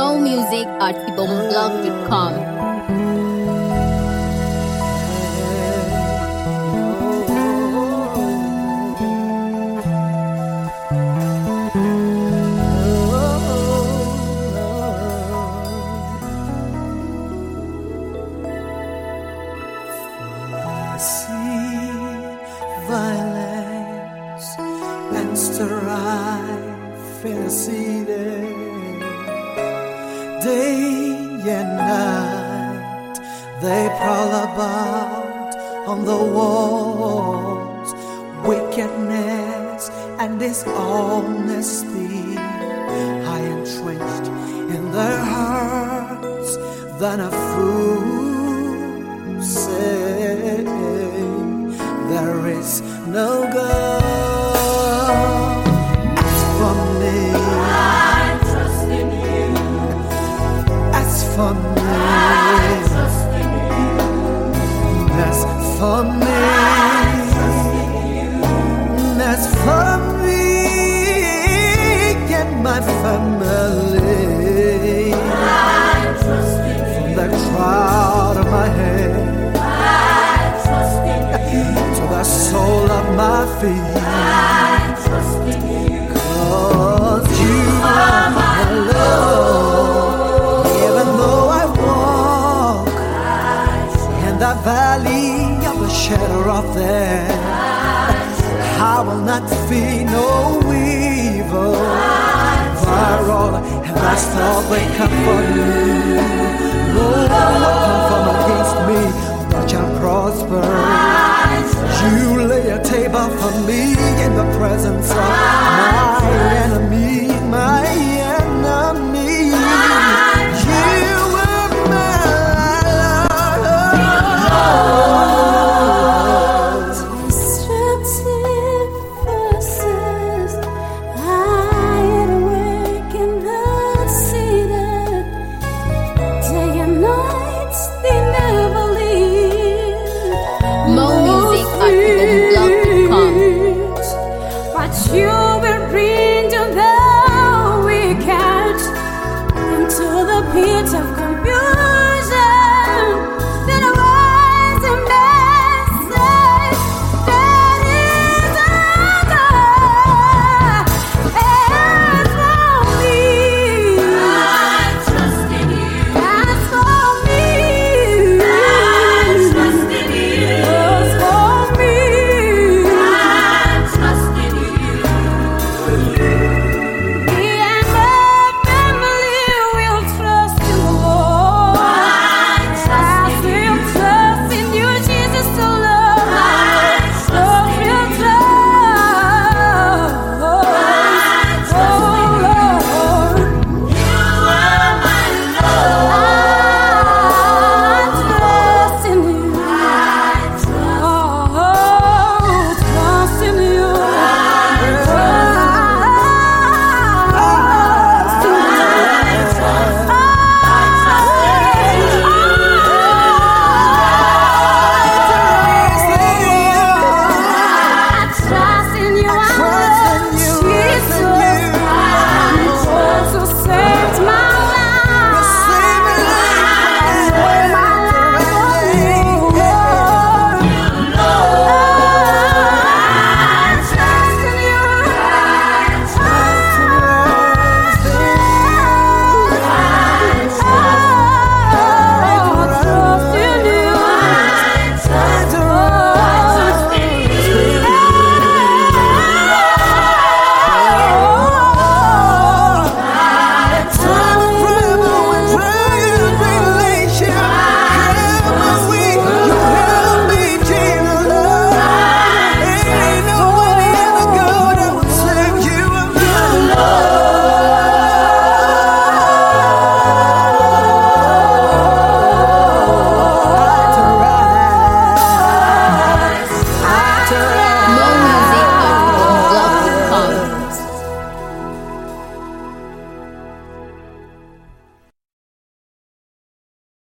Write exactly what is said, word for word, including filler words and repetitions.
More music at ibomblog dot com. Violence and strife in the city, day and night they prowl about on the walls. Wickedness and dishonesty are entrenched in their hearts than a fool say. There is no God for me. I trust in you. As for me, I trust in you. as for me, I trust in you. as for me and my family. I trust in you. From the crown of my head to the sole of my feet, I trust in you. 'Cause you are my Lord. Even though I walk in the valley of the shadow of death, I will not fear no evil. For all and my stuff they come for you. No weapon come against me, but shall prosper. You lay a table for me in the presence of my enemy, my